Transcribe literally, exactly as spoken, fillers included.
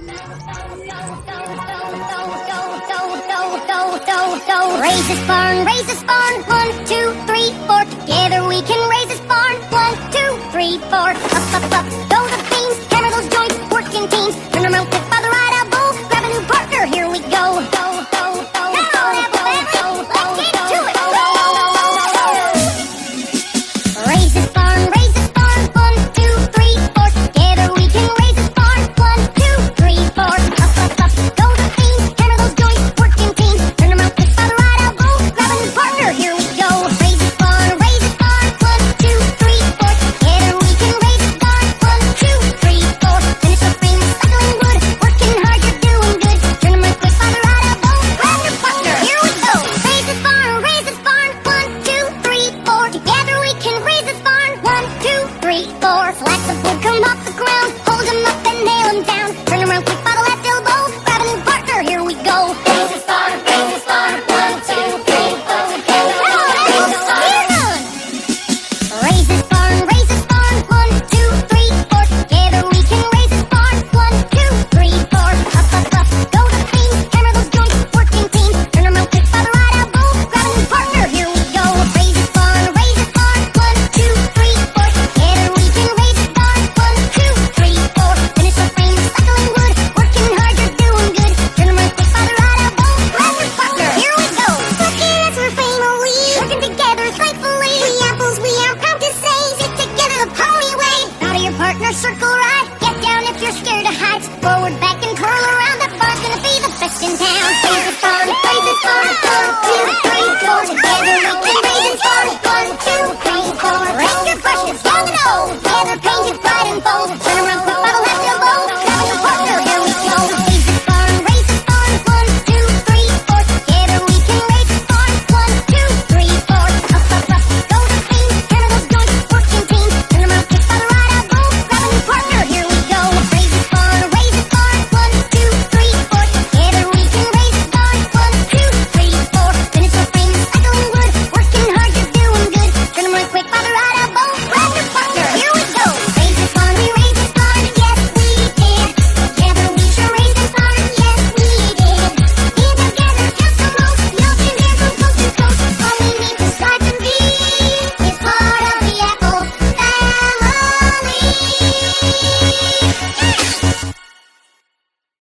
Raise this barn, raise this barn. One, two, three, four. Together we can raise this barn. One, two, three, four. Up, up, up. Go the beams, hammer those joints, working teams. Turn around, click by the right elbow. Grab a new partner, here we go. Go, go, go, go, go, go, go, let's get to it. Raise this barn, raise this barn. One, two, three, four. Together we can raise this barn. One, two, three, four. Up, up, up. Go the beams, hammer those joints, working teams. Turn around, click by the right elbow. Grab a new partner, here we go. Raise this barn, raise this barn. One, two, three, four. Together we can raise this barn. One, two, three, four. Finish the frame, recycling wood. Working hard, you're doing good. Turn around, click by the right elbow. Grab your partner, here we go. Raise this barn, raise this barn. One, two, three, four. Together we can raise this barn. One, two, three, four. Slats of wood come off the ground. Hold them up and nail them down. Turn around, click by the left elbow. Grab a new partner, here we go. Raise this barn, raise this barn. One, two, three, four. Together we can raise this barn. Raise this barn, raise this barn. One, two, three, four. Together we can raise this barn. One, two, three, four. Up, up, up. Go the beams, hammer those joints, working teams. Turn around, click by the right elbow. Grab a new partner, here we go. Raise this barn, raise this barn. One, two, three, four. Together we can raise this barn. One, two, three, four. Finish the frame, recycling wood. Working hard, you're doing good. Turn around, click by the right elbow. Grab your partner, here we go. Working as we're family, working together thankfully. We apples, we are proud to say, stick together the pony way. Proud of your partner, circle right. Get down if you're scared of heights. Forward, back, and curl around. That bar's gonna be the best in town.